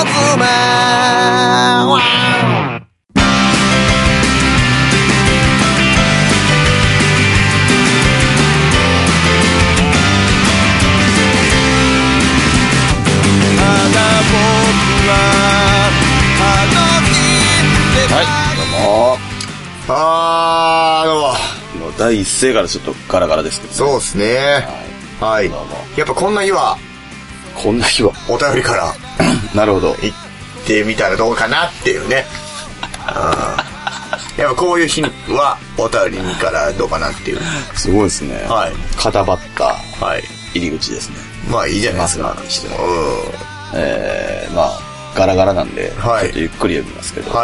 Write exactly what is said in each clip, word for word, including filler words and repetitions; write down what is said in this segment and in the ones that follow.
妻。 はい、どうも。 あー、どうも。 もう第一声からちょっとガラガラですけどね。 そうですね。はい。 どうもやっぱこんな日は、 こんな日は。 お便りからなるほど。 行ってみたらどうかなっていうね。やっぱこういう日は、お便りからどうかなっていう。 すごいですね。 はい。 固まったはい。 入り口ですね。 まあいいじゃないですか。 まあにしてもうえー、まあ、ガラガラなんで、 はいちょっとゆっくり読みますけど。 ん。はい。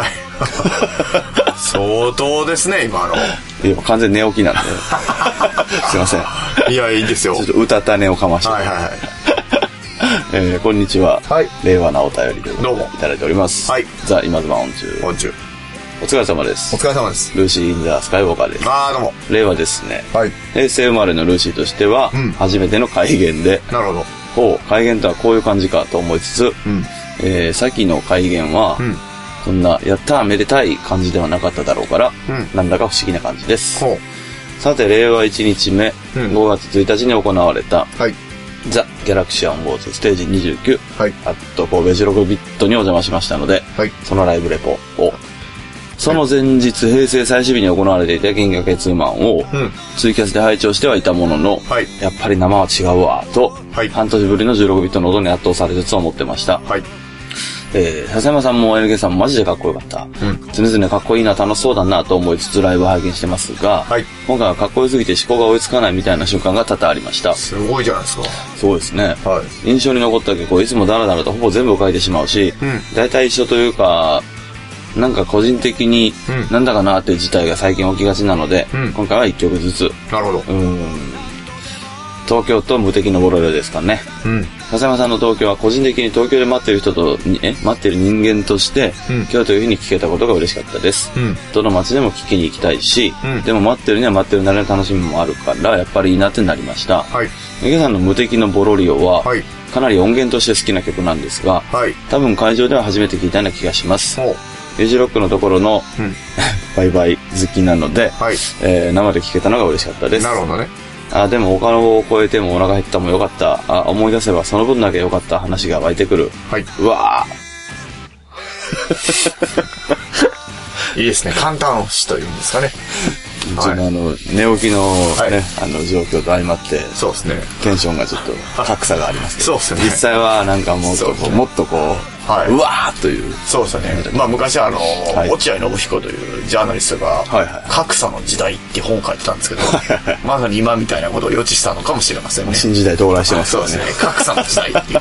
相当ですね、今の。 いや、完全に寝起きなんで。すいません。 いや、いいですよ。 ちょっと歌種をかまして。 はいはいはい。 えー、こんにちは。 はい。 令和なお便りでどうもいただいております。 はい。 ザ・今妻音中。 本中。 お疲れ様です。 お疲れ様です。 ルーシー・イン・ザ・スカイウォーカーです。 あー、どうも。 令和ですね。 はい。 平成生まれのルーシーとしては、 うん初めての改元で、 なるほど。 ほう、改元とはこういう感じかと思いつつ、 うん。 えー、先の改元は、 うん。 そんな、やったーめでたい感じではなかっただろうから、 うんなんだか不思議な感じです。 ほさて、令和いちにちめ、 うんごがつついたちに行われた、 う。はい。 ザ・ギャラクシアン・ウォーズステージにじゅうきゅう、 はい。 アット神戸じゅうろくビットにお邪魔しましたので、 はい。 そのライブレポを、その前日、平成最終日に行われていた銀河鉄マンを、 うん。 ツイキャスで拝聴してはいたものの、 はい。 やっぱり生は違うわ、と、 はい。 半年ぶりのじゅうろくビットの音に圧倒されつつ思ってました。 はい。 えー、笹山さんも エヌケー さんもマジでかっこよかった。 うん。 常々かっこいいな、楽しそうだなと思いつつライブ拝見してますが、 はい。 今回はかっこよすぎて思考が追いつかないみたいな瞬間が多々ありました。 すごいじゃないですか。 そうですね。 はい。 印象に残った曲をいつもダラダラとほぼ全部書いてしまうし、 うん。 大体一緒というか、なんか個人的にうんなんだかなっていう事態が最近起きがちなので、 うん今回はいっきょくずつ、 なるほど。 うーん、東京と無敵のボロロですかね。 うん。 笹山さんの東京は個人的に東京で待ってる人と、にえ待ってる人間として、 うん今日というふうに聞けたことが嬉しかったです。 うん。 どの街でも聞きに行きたいし、 うんでも待ってるには待ってるなりの楽しみもあるから、やっぱりいいなってなりました。 はい。 メゲさんの無敵のボロリオは、 はい。 かなり音源として好きな曲なんですが、 はい。 多分会場では初めて聞いたような気がします。 ほう。 エジロックのところの、 うん。 バイバイ好きなので、 はい。 えー生で聞けたのが嬉しかったです。 なるほどね。 あ、でも他のを超えてもお腹減ったもよかった。あ、思い出せばその分だけよかった話が湧いてくる。 はい。 うわいいですね。簡単押しというんですかね。 ぁ。 はいちょっとあの、寝起きのはいね、あの、状況と相まって、 そうですね。 テンションがちょっと格差がありますけど。 そうですね実際はなんかもっとこう、 そうですねもっとこう、 はいうわーという。 そうですよね。まあ昔あの、 はい落合信彦というジャーナリストが、 はいはい格差の時代って本を書いてたんですけど、まさに今みたいなことを予知したのかもしれませんね。 新時代到来してますからねそうです。ね。格差の時代っていうね。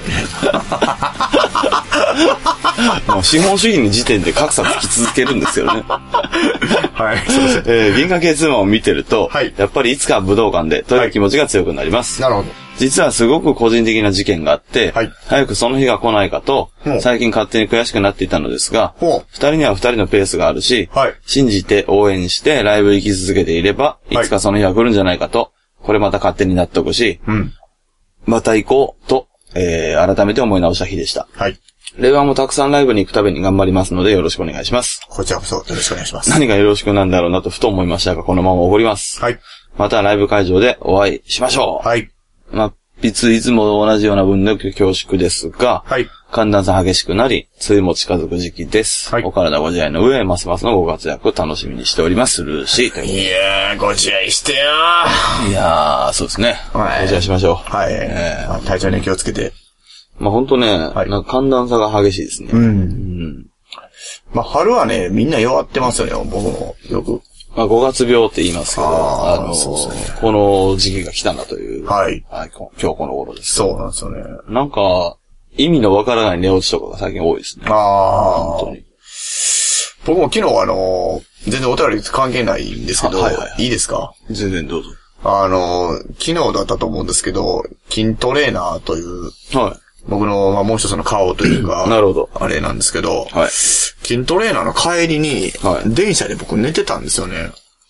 もう資本主義の時点で格差つき続けるんですよね。 はい。そうですね。 えー、銀河系ツーマンを見てると、 はいやっぱりいつか武道館でという気持ちが強くなります。 なるほど。 実はすごく個人的な事件があって、 はい早くその日が来ないかとほう、 最近勝手に悔しくなっていたのですが、 ほう二人には二人のペースがあるし、 はい信じて応援してライブ行き続けていれば、いはいつかその日は来るんじゃないかと、これまた勝手に納得し、 うん。 また行こうと、えー、改めて思い直した日でした。 はい。 令和もたくさんライブに行くために頑張りますのでよろしくお願いします。 こちらこそよろしくお願いします。 何がよろしくなんだろうなとふと思いましたが、このままおごります。 はい。 またライブ会場でお会いしましょう。 はい。 まあ、いついつも同じような分の恐縮ですが、 はい。 寒暖差激しくなり、梅雨も近づく時期です。 はいお体ご自愛の上、ますますのご活躍楽しみにしておりますルーシーという。 いやー、ご自愛してよいやー、そうですね。 はいご自愛しましょう。 はい。 えーまあ体調に気をつけて。 まあ本当ね、 いなんか寒暖差が激しいですね。 ん。 うんまあ春はね、みんな弱ってますよね、僕も。よく。 まあごがつ病って言いますけど、 あーあのそうですねこの時期が来たなという。 はい。 はい、こ今日この頃です。 そうなんですよね。 なんか、意味のわからない寝落ちとかが最近多いですね。 ああ。 本当に。 僕も昨日あの、全然お便り関係ないんですけど、 あはいはいはいいいですか？ 全然どうぞ。 あの、昨日だったと思うんですけど、筋トレーナーという、 は僕の、まあ、もう一つの顔というか、 い。なるほど。 あれなんですけど、 はい。 筋トレーナーの帰りに、 はい電車で僕寝てたんですよね。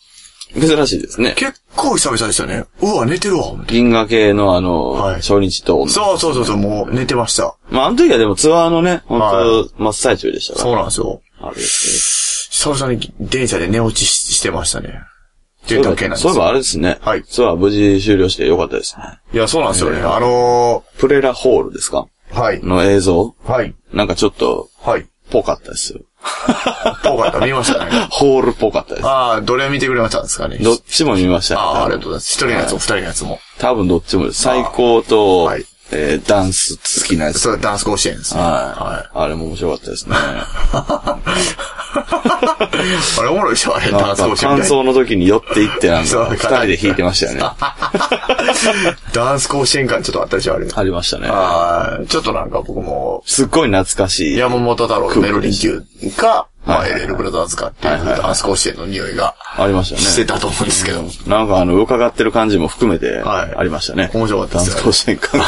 珍しいですね。 結構久々でしたね。うわ、寝てるわ。 銀河系のあの、はい、初日と、 ね。そうそうそうそう、もう寝てました。 まあ、あの時はでもツアーのね、本当、はい、真っ最中でしたから。 そうなんですよ。 あれですね。久々に電車で寝落ちしてましたね。っていうだけなんですよ。 そういえばあれですね。 はい。 ツアー無事終了してよかったですね。 いや、そうなんですよね。えー、あのー、プレラホールですか？ はい。 の映像？ はい。 なんかちょっと、 はい。 ぽかったですよ。 ぽかった。見ましたね。 ホールっぽかったです。 ああ、どれ見てくれましたんですかね。 どっちも見ましたね。 ああ、ありがとうございます。一人のやつも二人のやつも。 多分どっちもです。最高と、 はい。 えー、ダンス好きなやつ。 そう、ダンス甲子園ですね。 はい。はい。あれも面白かったですね。 あれおもろいでしょあれ、ダンス甲子園。 感想の時に寄っていってなんか、二人で弾いてましたよね。 ダンス甲子園感ちょっとあったでしょあれ。 ありましたね。 ああ、ちょっとなんか僕も。 すっごい懐かしい。 山本太郎のメロディー級か、まあ、エルエルブラザーズかっていうダンス甲子園の匂いが。 ありましたね。 してたと思うんですけど。 なんかあの、伺ってる感じも含めて、ありましたね。 面白かったですね。ダンス甲子園感。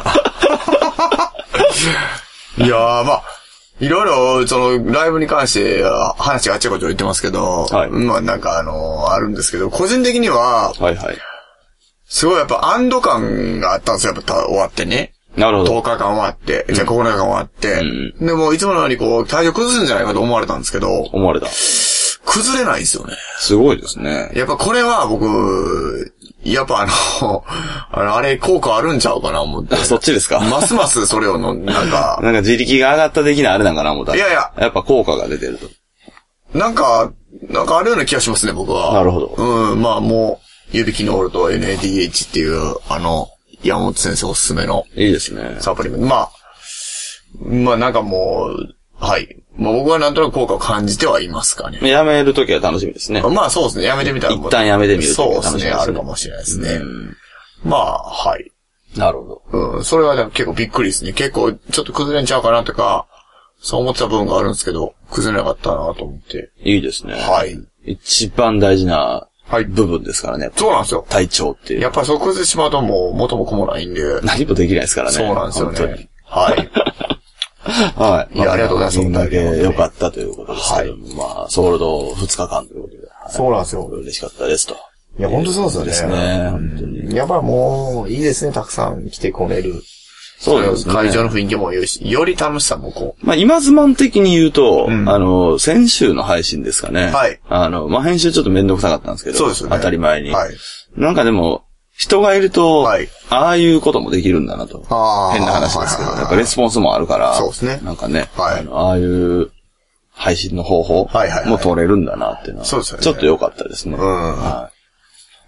いやー、まあ、いろいろ、その、ライブに関して、話があっちゃこっちゃ言ってますけど、はい、まあなんかあの、あるんですけど、個人的には、 はいはい。 すごいやっぱ安堵感があったんですよ、やっぱ終わってね。 なるほど。 とおかかん終わって、じゃあここのかかん終わって、うん、でもいつものようにこう、体調崩すんじゃないかと思われたんですけど、 思われた。 崩れないんですよね。 すごいですね。 やっぱこれは僕、やっぱあの、あの、あれ効果あるんちゃうかな思って。 そっちですか？ ますますそれをの、なんか。 なんか自力が上がった的なあれなんかな思ったら。 いやいや。 やっぱ効果が出てると。 なんか、なんかあるような気がしますね、僕は。 なるほど。 うん、まあもう、指キノールと エヌエーディーエイチ っていう、あの、山本先生おすすめの。 いいですね。 サプリメント。まあ、まあなんかもう、はい。まあ僕はなんとなく効果を感じてはいますかね。 やめるときは楽しみですね。 まあそうですね。やめてみたら。 一旦やめてみるときは楽しみですね。 そうですね。あるかもしれないですね。まあ、はい。 なるほど。うん。それはでも結構びっくりですね。結構ちょっと崩れんちゃうかなとか、そう思ってた部分があるんですけど、崩れなかったなと思って。 いいですね。 はい。 一番大事な部分ですからね。はい、 そうなんですよ。 体調っていう。 やっぱりそう崩れてしまうともう元も子もないんで。 何もできないですからね。 そうなんですよね。はい。 はい。 いや、ありがとうございます。 そんだけ良かったということですけど、はい、まあ、ソールドふつかかんということで。はい、 そうなんですよ。 嬉しかったですと。 いや、本当そうですよね。 ですね。本当に。 やっぱもう、いいですね、たくさん来てこれる。 そうですね。 会場の雰囲気もよし、より楽しさもこう。まあ、今ズマン的に言うと、うん、あの、先週の配信ですかね。 はい。 あの、まあ、編集ちょっとめんどくさかったんですけど。 そうですよね。 当たり前に。 はい。 なんかでも、人がいると、はい、ああいうこともできるんだなと。 あ変な話ですけど、やっぱレスポンスもあるから、 そうですね。 なんかね、 はい、 あの、ああいう配信の方法も取れるんだなっていうのは、 そうですね。 ちょっと良かったですね。 うん。 はい、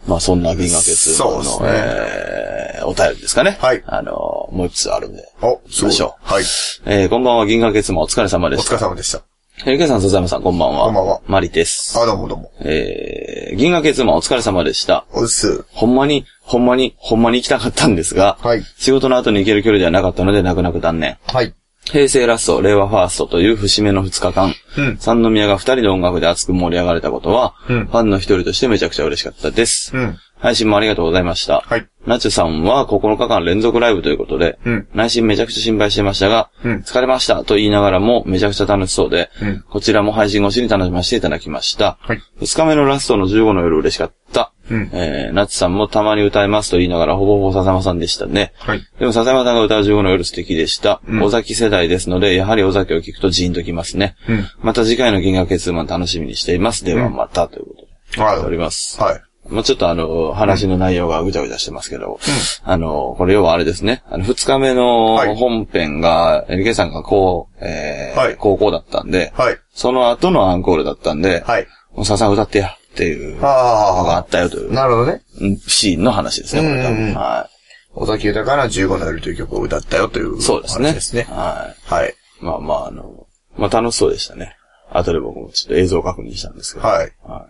まあそんな銀河系通の、 そうですね、 えー、お便りですかね。 はい。 あの、もう一つあるんで。 お、 行きましょう。はい。 えー、こんばんは、銀河系通もお疲れ様でした。 お疲れ様でした。 えー、ケイさん、笹山さん、こんばんは。 こんばんは。 マリです。 あ、どうもどうも。 えー、銀河系通もお疲れ様でした。 おっす。 ほんまに、ほんまに、ほんまに行きたかったんですが、 はい。 仕事の後に行ける距離ではなかったので、泣く泣く断念。 はい。 平成ラスト、令和ファーストという節目のふつかかん、うん、三宮がふたりの音楽で熱く盛り上がれたことは、うん、ファンの一人としてめちゃくちゃ嬉しかったです。うん、配信もありがとうございました。はい。ナチュさんはここのかかん連続ライブということで、うん、内心めちゃくちゃ心配してましたが、うん、疲れましたと言いながらもめちゃくちゃ楽しそうで、うん、こちらも配信越しに楽しませていただきました。はい。ふつかめのラストのじゅうごの夜嬉しかった。うん、えー、ナチュさんもたまに歌いますと言いながらほぼほぼ笹山さんでしたね。はい。でも笹山さんが歌うじゅうごの夜素敵でした。うん、尾崎世代ですので、やはり尾崎を聞くとジーンときますね。うん、また次回の銀河系ツーマン楽しみにしています。ではまた、ということで。はい。おります。はい。まあ、ちょっとあの、話の内容がぐちゃぐちゃしてますけど、うん、あの、これ要はあれですね、あの、二日目の本編が、エルケー さんがこう、えー、はい、高校だったんで、はい、その後のアンコールだったんで、はい、もう笹歌ってやっていうのがあったよという。 なるほどね。 シーンの話ですね、これ多分。はい。 尾崎豊のじゅうごの夜という曲を歌ったよという話ですね。 そうですね。 ですね。 はい。 はい。 まあまあ、あの、まあ楽しそうでしたね。後で僕もちょっと映像確認したんですけど。 はい。はい、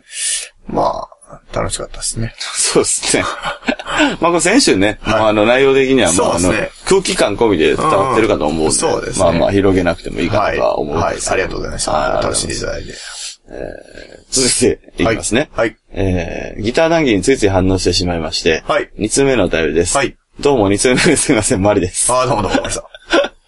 まあ、楽しかったですね。 そうですね。まあこれ先週ね、はい、もうあの内容的にはもうあの、空気感込みで伝わってるかと思うんで、うん、 そうですね。 まあまあ広げなくてもいいかとか思うんですけど、 はい。はい。ありがとうございました。楽しんでいただいて。 えー、続いていきますね。 はい。はい、 えー、ギター談義についつい反応してしまいまして、はい。二つ目のお便りです。はい。どうも二つ目ですみません、マリです。 ああ、どうもどうも、マリさん。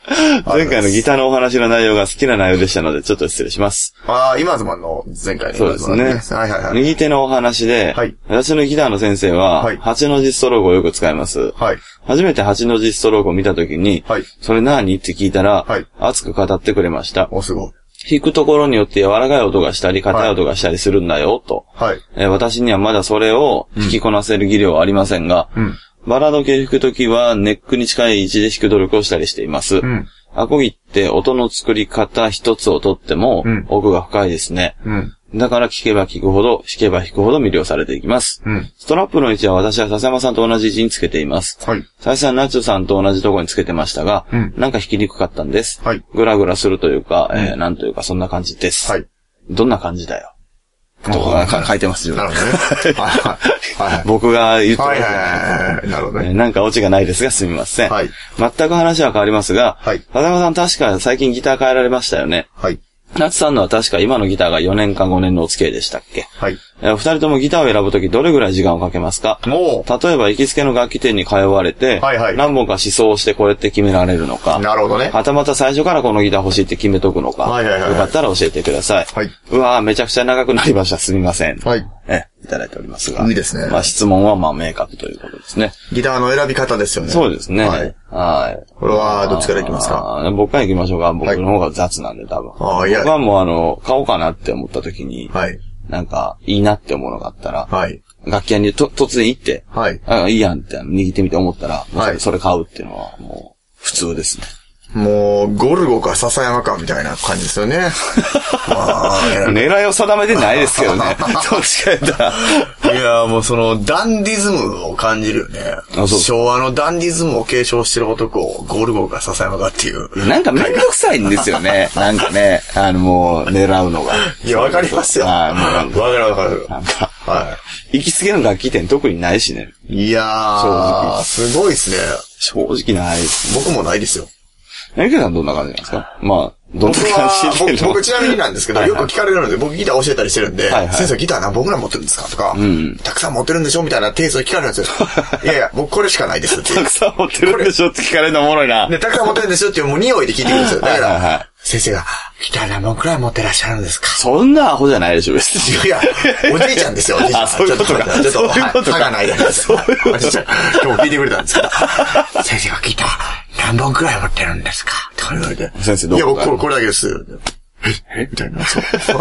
前回のギターのお話の内容が好きな内容でしたので、ちょっと失礼します。 ああ、今ズマンの前回の、 そうですね。はいはいはい。右手のお話で、はい、私のギターの先生は、はい、はちの字ストロークをよく使います。はい、初めてはちの字ストロークを見たときに、はい、それ何って聞いたら、はい、熱く語ってくれました。 お、すごい。 弾くところによって柔らかい音がしたり、硬い音がしたりするんだよ、と。はい、えー。私にはまだそれを弾きこなせる技量はありませんが、うん、バラード系弾くときはネックに近い位置で弾く努力をしたりしています。うん、アコギって音の作り方一つをとっても奥が深いですね。うん、だから聴けば聴くほど、弾けば弾くほど魅了されていきます。うん、ストラップの位置は私は笹山さんと同じ位置につけています。はい、最初はナチュさんと同じところにつけてましたが、うん、なんか弾きにくかったんです。はい、グラグラするというか、うん、えー、なんというかそんな感じです。はい、どんな感じだよ。とか書いてます、自分。なるほどね。僕が言ってます。はいはいはい。なるほどね。なんかオチがないですがすみません。はい。全く話は変わりますが、はい。田中さん確か最近ギター変えられましたよね。はい。ナツさんのは確か今のギターがよねんかごねんのお付き合いでしたっけ？はい。お二人ともギターを選ぶときどれぐらい時間をかけますか？お例えば行きつけの楽器店に通われて、はいはい。何本か試奏してこれって決められるのか。なるほどね。はたまた最初からこのギター欲しいって決めとくのか。はいはいはい。よかったら教えてください。はい。うわぁ、めちゃくちゃ長くなりました。すみません。はい。え、いただいておりますが。いいですね。まあ質問はまあ明確ということですね。ギターの選び方ですよね。そうですね。はい。はい。これはどっちからいきますか？僕からいきましょうか。僕の方が雑なんで多分。ああ、いや。僕はもうあの、買おうかなって思った時に。はい。なんか、いいなって思うのがあったら、はい。楽器屋にと突然行って、はい。あ、いいやんって握ってみて思ったら、はい。それ買うっていうのはもう、普通ですね。もう、ゴルゴか笹山かみたいな感じですよね。まあ、狙いを定めてないですけどね。どっちか言ったら。いや、もうその、ダンディズムを感じるよね。あ、そう。昭和のダンディズムを継承してる男を、ゴルゴか笹山かっていう。なんかめんどくさいんですよね。なんかね、あの、もう、狙うのが。いや、わかりますよ。はい、もうなんか。わかるわかる。なんか、はい。行きつけの楽器店特にないしね。いやー、正直。すごいっすね。正直ない。僕もないですよ。エケさんどんな感じなんですか？まあ、どんな感じで僕、僕ちなみになんですけど、よく聞かれるので、僕ギター教えたりしてるんで、はいはい、先生ギター何本ぐらい持ってるんですかとか、うん、たくさん持ってるんでしょみたいなテイストで聞かれるんですよ。いやいや、僕これしかないですって。たくさん持ってるんでしょって聞かれるのおもろいな。ね、たくさん持ってるんですよっていうもう匂いで聞いてくるんですよ。だから、はいはいはい、先生が、ギター何本くらい持ってらっしゃるんですか？そんなアホじゃないでしょ、別に。いや、おじいちゃんですよ、おじいちゃん。あ、そういうことか。ちょっと、歯がないだけです。そういうことか。今日聞いてくれたんですけど、先生がギター何本くらい持ってるんですかとか言われて。先生どう？いや、僕これだけです。ええみたいな、そう。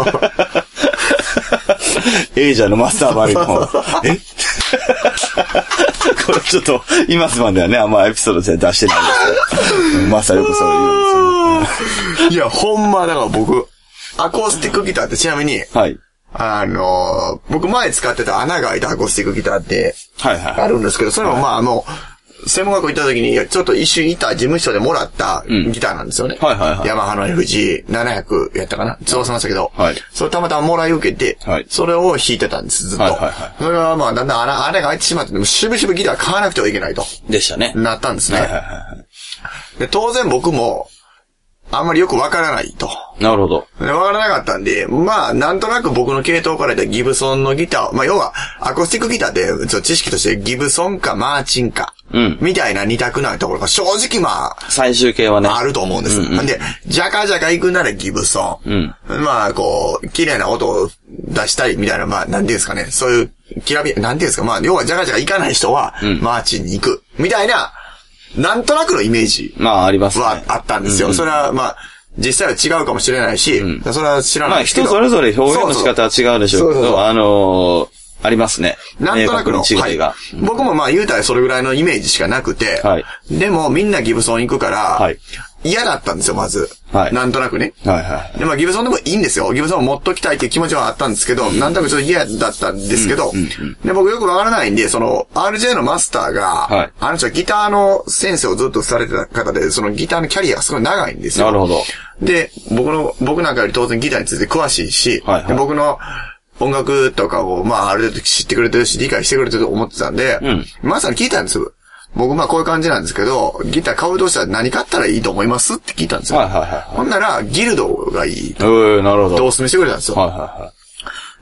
エイジャーのマスターバリの、えこれちょっと、今すまではね、あんまエピソードで出してないですけど、マスターよくそれ言うんですよ、ね。いや、ほんま、だから僕、アコースティックギターってちなみに、はい。あのー、僕前使ってた穴が開いたアコースティックギターって、はいはい。あるんですけど、それもまああの、専門学校行った時に、ちょっと一瞬いた事務所でもらったギターなんですよね。うん、はいはいはい。ヤマハの エフジーななひゃく やったかなそうしましたけど、はい。それたまたまもらい受けて、はい。それを弾いてたんです、ずっと。はいはいはい。それはまあ、だんだん穴、穴が開いてしまって、しぶしぶギター買わなくてはいけないと。でしたね。なったんですね。はいはいはい。で、当然僕も、あんまりよくわからないと。なるほど。わからなかったんで、まあ、なんとなく僕の系統からでギブソンのギターを、まあ、要は、アコースティックギターで、ちょ知識としてギブソンかマーチンか、うん。みたいな二択なところが正直まあ、最終形はね。あると思うんです。うんうん、で、ジャカジャカ行くならギブソン。うん。まあ、こう、綺麗な音を出したいみたいな、まあ、なんていうんですかね。そういう、きらび、なんていうんですか。まあ、要はジャカジャカ行かない人は、うん、マーチンに行く。みたいな、なんとなくのイメージ。まあ、ありますね。はあったんですよ。うんうん、それは、まあ、実際は違うかもしれないし、うん、それは知らないですけど。まあ人それぞれ表現の仕方は違うでしょうけど、そうそうそうあのー、ありますね。なんとなくの違いが、はい。僕もまあ言うたらそれぐらいのイメージしかなくて、はい、でもみんなギブソン行くから、はい、嫌だったんですよ、まず。はい、なんとなくね。はいはい、でまあギブソンでもいいんですよ。ギブソンを持っときたいっていう気持ちはあったんですけど、うん、なんとなくちょっと嫌だったんですけど、うんうんうん、で僕よくわからないんで、その アールジェー のマスターが、はい、あの人はギターの先生をずっとされてた方で、そのギターのキャリアがすごい長いんですよ。なるほど。で、僕の、僕なんかより当然ギターについて詳しいし、はいはい、で僕の音楽とかを、まあ、ある程度知ってくれてるし、理解してくれてると思ってたんで、うん、まさに聞いたんですよ。僕、まあ、こういう感じなんですけど、ギター買うとしたら何買ったらいいと思いますって聞いたんですよ。はいはいはい、はい。ほんなら、ギルドがいいと。えー、なるほど。とお勧めしてくれたんですよ。はいはいはい。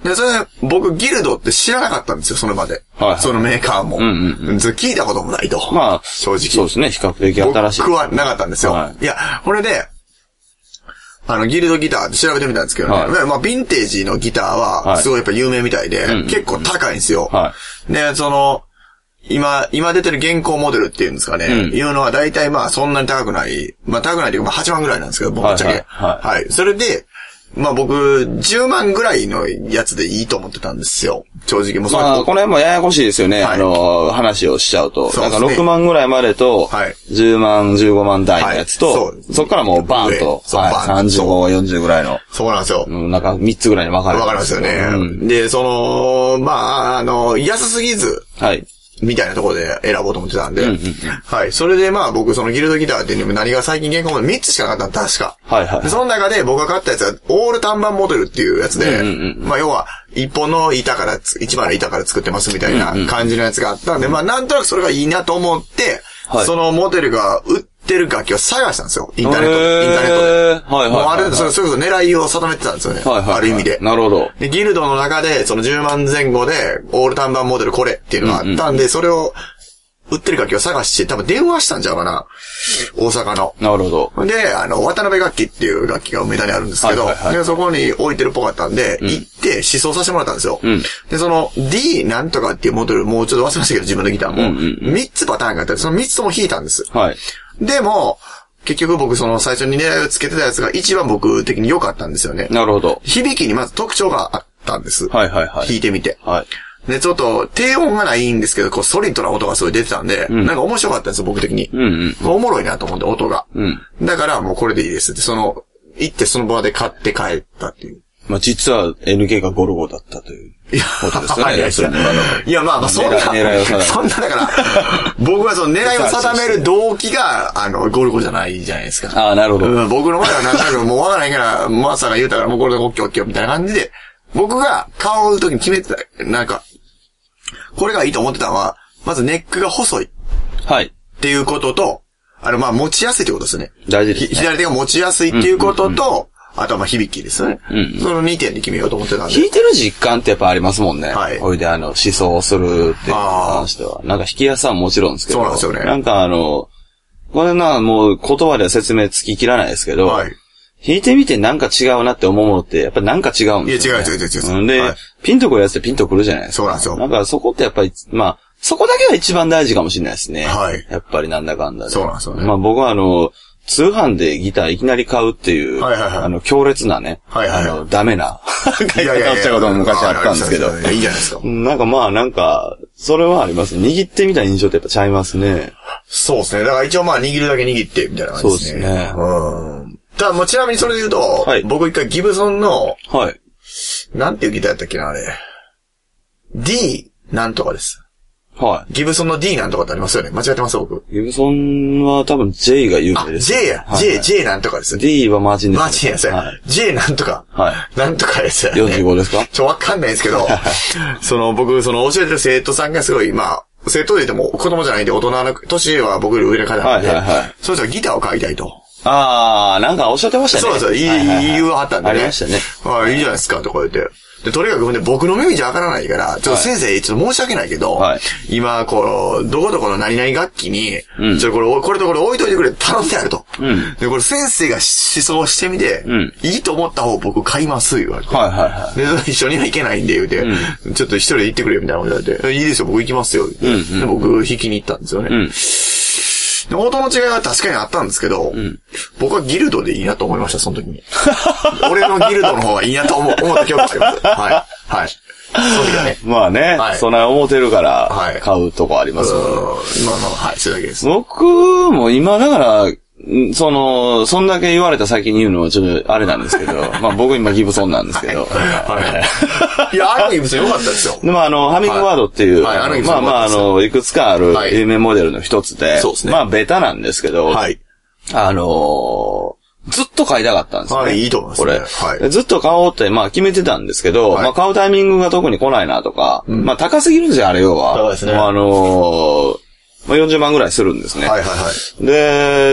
で、それ、僕、ギルドって知らなかったんですよ、その場で。はい、はい。そのメーカーも。うんうんうん。聞いたこともないと。まあ、正直。 そうですね、比較的新しい。 僕はなかったんですよ。はい、いや、これで、あの、ギルドギターって調べてみたんですけどね。はい、まあ、ヴィンテージのギターは、すごいやっぱ有名みたいで、はい、結構高いんですよ。はい、で、その、今、今出てる現行モデルっていうんですかね。うん、いうのは大体まあそんなに高くない。まあ高くないというかまあはちまんぐらいなんですけど、僕っちゃけ。はい、はい。はい。それで、まあ僕、じゅうまんぐらいのやつでいいと思ってたんですよ。正直もうそれ。 まあ、この辺もややこしいですよね。はい、あの、話をしちゃうと。そうですね。なんかろくまんぐらいまでと、はい、じゅうまん、じゅうごまん台のやつと、はい、そう。そっからもうバーンと、はい、さんじゅうご、よんじゅうぐらいの。 そうなんですよ。 うん、なんかみっつぐらいに分かれてる。分かりますよね。うん、で、その、まあ、あの、安すぎず、はい。みたいなところで選ぼうと思ってたんで。うんうんうん、はい。それでまあ僕そのギルドギターっていうのも何が最近現行モデルみっつしかなかったの確か。はいはい。で、その中で僕が買ったやつがオール単板モデルっていうやつで、うんうんうん、まあ要は一本の板から、一番の板から作ってますみたいな感じのやつがあったんで、うんうん、まあなんとなくそれがいいなと思って、はい、そのモデルが売ってる楽器を探したんですよ。インターネットで。インターネットで。はいはいはいはい、もうある程度それ、それこそ狙いを定めてたんですよね。はいはいはい、ある意味で。 なるほど。 で、ギルドの中でそのじゅうまんぜん後でオール単板モデルこれっていうのがあったんで、うんうん、それを売ってる楽器を探して、多分電話したんちゃうかな。大阪の。 なるほど。 で、あの、渡辺楽器っていう楽器が梅田にあるんですけど、はいはいはい、でそこに置いてるっぽかったんで、うん、行って試奏させてもらったんですよ。うん、で、その D なんとかっていうモデル、もうちょっと忘れましたけど、自分のギターも、うんうんうん、みっつパターンがあって、そのみっつとも弾いたんです。はい。でも、結局僕その最初に狙いをつけてたやつが一番僕的に良かったんですよね。 なるほど。 響きにまず特徴があったんです。 はいはいはい。 弾いてみて。はい。で、ちょっと、低音がないんですけど、こう、ソリッドな音がすごい出てたんで、うん、なんか面白かったんですよ、僕的に。うんうん。おもろいなと思って、音が。うん。だから、もうこれでいいですって、その、行ってその場で買って帰ったっていう。 まあ、実は エヌケー がゴルゴだったという。いや、ことですよね。いや、 いやまあまあ、そんな、狙いを定めそんな、だから、僕はその狙いを定める動機が、あの、ゴルゴじゃないじゃないですか。 ああ、なるほど。 うん、僕の場合はなんとなくもうわからないから、マーサーが言うたから、もうこれでオッケーオッケーみたいな感じで、僕が買うときに決めてた、なんか、これがいいと思ってたのは、まずネックが細い。はい。っていうことと、あの、まあ、持ちやすいってことですね。 大事ですね。 左手が持ちやすいっていうことと、うんうんうん、あとはま、響きですよね。うんうん、そのにてんで決めようと思ってたんで。 弾いてる実感ってやっぱありますもんね。はい。おいであの、思想をするっていう関しては。なんか弾きやすさはもちろんですけど。 そうなんですよね。 なんかあの、これな、もう言葉では説明つききらないですけど、はい。弾いてみてなんか違うなって思うものって、やっぱりなんか違うんですよ、ね。 いや、違う違う違う違う。 うんで、はい、ピンとくるやつってピンとくるじゃないですか。 そうなんですよ。 なんかそこってやっぱり、まあ、そこだけは一番大事かもしれないですね。はい。やっぱりなんだかんだで。 そうなんですよね。 まあ僕はあの、通販でギターいきなり買うっていう、はいはいはい、あの、強烈なね、はいはいはい、あの、ダメな、買い方をしたことも昔あったんですけど。 いやいやいいじゃないですか。 なんかまあなんか、それはありますね。握ってみた印象ってやっぱちゃいますね。 そうですね。だから一応まあ握るだけ握って、みたいな感じですね。そうですね。うん。ただもうちなみにそれで言うと、はい、僕一回ギブソンの、はい。なんていうギターやったっけな、あれ。D なんとかです。はい。ギブソンの D なんとかってありますよね。間違ってます僕。 ギブソンは多分 J が有名です。 J や。はい、J、J なんとかです。 D はマーチンです、ね。 マーチンやつや。はい、J なんとか。はい。なんとかですよね。 よんじゅうごですか？ ちょ、わかんないですけど、その僕、その教えてる生徒さんがすごい、まあ、生徒で言っても子供じゃないんで大人の年は僕より上の方なんで、はいはいはい。それじゃギターを買いたいと。 あー、なんかおっしゃってましたね。 そうですよ。いい、はいはいはい、言うはったんでね。 ありましたね。 はい、いいじゃないですか、とか言って。で、とにかくね、僕の耳じゃわからないから、ちょっと先生、はい、ちょっと申し訳ないけど、はい、今、この、どこどこの何々楽器に、うん、ちょっとこれ、これとこれ置いといてくれって頼んであると。うん、で、これ先生が思想してみて、うん、いいと思った方僕買います、言われて。はいはいはい。で、一緒には行けないんで、言うて、うん、ちょっと一人で行ってくれ、みたいなこと言われて、いいですよ、僕行きますよ、うんうん。で、僕、引きに行ったんですよね。うんで音の違いは確かにあったんですけど、うん、僕はギルドでいいなと思いました、その時に。俺のギルドの方がいいなと思う、思った記憶があります。はい。はい。そうだね。 まあね、はい、そんな思ってるから、買うとこありますもんね。はい、 まあまあ、はい、それだけです。 僕も今だから、その、そんだけ言われた先に言うのはちょっとあれなんですけど、まあ僕今ギブソンなんですけど。はい。 はい、いや、あのギブソン良かったですよ。 でもあの、ハミングバードっていう、はいはい、あのまあまああの、いくつかある有名モデルの一つで、はい、そうですね。まあベタなんですけど、はい。あのー、ずっと買いたかったんですよね。 はい、いいと思います、ね。 これ。はい。ずっと買おうって、まあ決めてたんですけど、はい、まあ買うタイミングが特に来ないなとか、うん、まあ高すぎるんですよ、あれ要は。 そうですね。 あのー、まあよんじゅうまんぐらいするんですね。はいはいはい。で、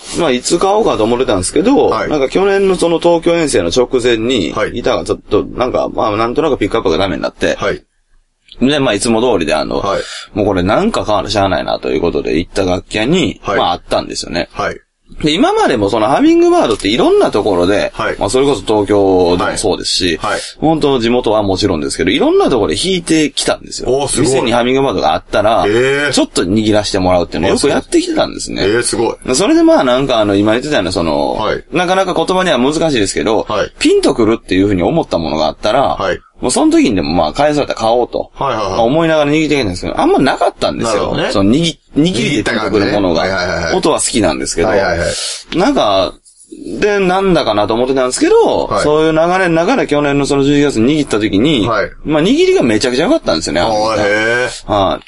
まあ、いつ買おうかと思ってたんですけど、はい、なんか去年のその東京遠征の直前に、はい、ギターがちょっと、なんか、まあ、なんとなくピックアップがダメになって、はい、で、まあ、いつも通りであの、はい、もうこれなんか買わなしゃあないなということで行った楽器屋に、はい、まあ、あったんですよね。はい。で、今までもそのハミングバードっていろんなところで、はい、まあそれこそ東京でもそうですし、はいはい、本当地元はもちろんですけど、いろんなところで弾いてきたんですよ。おー、すごい。店にハミングバードがあったら、えー、ちょっと握らせてもらうっていうのをよくやってきてたんですね。 えー、すごい。 それでまあなんかあの、今言ってたようなその、はい、なかなか言葉には難しいですけど、はい、ピンとくるっていうふうに思ったものがあったら、はい、もうその時にでもまあ返されたら買おうと、はいはいはい、まあ、思いながら握ってきたんですけど、あんまなかったんですよ。ね、その握、握りでピンとくるものが、はいはいはい、音は好きなんですけど、はいはいはい、なんか、で、なんだかなと思ってたんですけど、はい、そういう流れの中で去年のそのじゅういちがつに握った時に、はい、まあ握りがめちゃくちゃ良かったんですよね。へー。はい。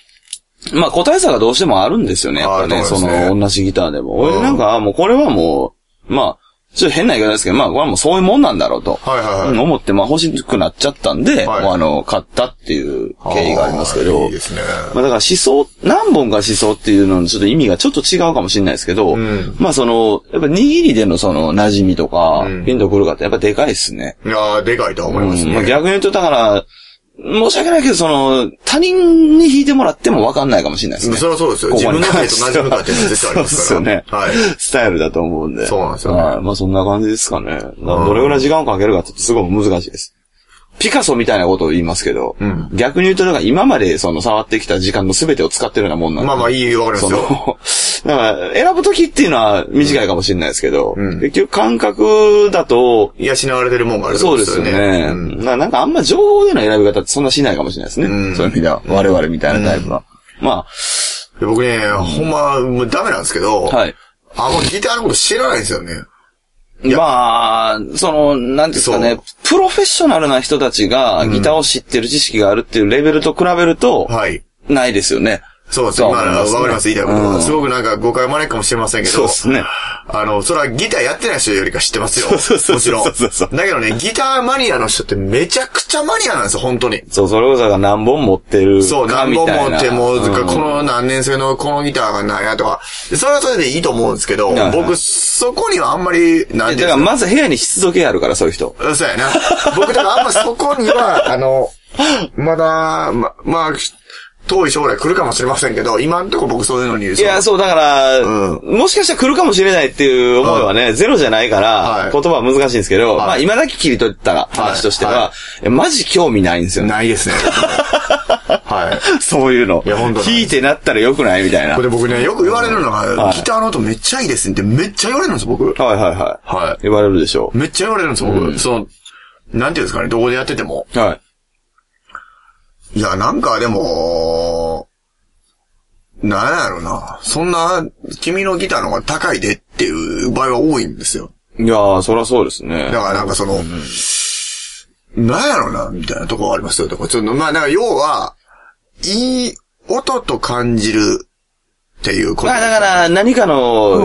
まあ個体差がどうしてもあるんですよね、やっぱね、ねその同じギターでも。俺なんか、もうこれはもう、まあ、ちょっと変な言い方ですけど、まあ、これはもうそういうもんなんだろうと。はいはいはい。思って、まあ欲しくなっちゃったんで、はい、もうあの、買ったっていう経緯がありますけど。いいですね。まあだから思想、何本か思想っていうののちょっと意味がちょっと違うかもしれないですけど、うん、まあその、やっぱ握りでのその馴染みとか、うん、ピンとくるかってやっぱでかいですね。 いやー、でかいと思いますね。うん、 まあ逆に言うと、だから、申し訳ないけど、その、他人に弾いてもらっても分かんないかもしれないですね。 それはそうですよ。自分の手と馴染むかって絶対ありますから。そうですよね。はい。スタイルだと思うんで。 そうなんですよね。 はい。まあそんな感じですかね。どれぐらい時間をかけるかってすごく難しいです。ピカソみたいなことを言いますけど、うん、逆に言うと、なんか今までその触ってきた時間の全てを使ってるようなもんなんで。 まあまあいい、わかりますよ。 だから選ぶときっていうのは短いかもしれないですけど、うん、結局感覚だと、 養われてるもんがあるんですよね。そうですよね。うん、なんかあんま情報での選び方ってそんなしないかもしれないですね。うん、そういう意味では。我々みたいなタイプは。うん、まあ。 僕ね、ほんま、もうダメなんですけど、はい。あんまギターのこと知らないんですよね。 まあ、その、なんですかね、プロフェッショナルな人たちがギターを知ってる知識があるっていうレベルと比べると、はい。ないですよね。 そうですね。まあ、わかります、言いたいことは。すごくなんか誤解を招くかもしれませんけど。 そうですね。 あの、それはギターやってない人よりか知ってますよ。そうそうそう。もちろん。そうそうそう。だけどね、ギターマニアの人ってめちゃくちゃマニアなんですよ、本当に。 そう、それこそが何本持ってるかみたいな。そう、何本持っても、うん、この何年生のこのギターが何やとか。それはそれでいいと思うんですけど、はいはい、僕、そこにはあんまり、なんていうか。だからまず部屋に湿度計あるから、そういう人。 そうやな。僕、だからあんまそこには、あの、まだ、ま、まあ、遠い将来来るかもしれませんけど、今んとこ僕そういうのに。いや、そう、だから、うん、もしかしたら来るかもしれないっていう思いはね、うん、ゼロじゃないから、はい、言葉は難しいんですけど、はい、まあ今だけ切り取った話としては、はいはい、マジ興味ないんですよね。 ないですね。はい。 そういうの。いや、本当弾いてなったら良くないみたいな。 これ僕ね、よく言われるのが、はい、ギターの音めっちゃいいですねってめっちゃ言われるんです僕。 はいはいはい。はい。言われるでしょう。 めっちゃ言われるんです僕。うん、その、なんていうんですかね、どこでやってても。はい。いや、なんかでも、なんやろな。そんな、君のギターの方が高いでっていう場合は多いんですよ。 いやー、そりゃそうですね。 だからなんかその、うん、なんやろな、みたいなところがありますよ。とかちょっと、まあ、なんか要は、いい音と感じるっていうこと、ね。まあ、 だから何かの、うん、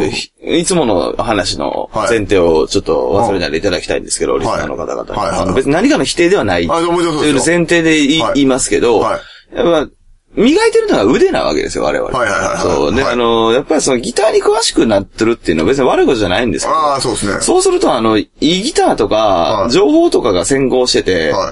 いつもの話の前提をちょっと忘れないでいただきたいんですけど、はい、リスナーの方々に。はいはいはい、別に何かの否定ではない。あ、もちろんそうですよ。前提で言い、はい、言いますけど、はい、やっぱ磨いてるのが腕なわけですよ、我々。はいはいはい、はい。そう。で、はい、あの、やっぱりそのギターに詳しくなってるっていうのは別に悪いことじゃないんですけど。 ああ、そうですね。 そうすると、あの、いいギターとか、はい、情報とかが先行してて、はい、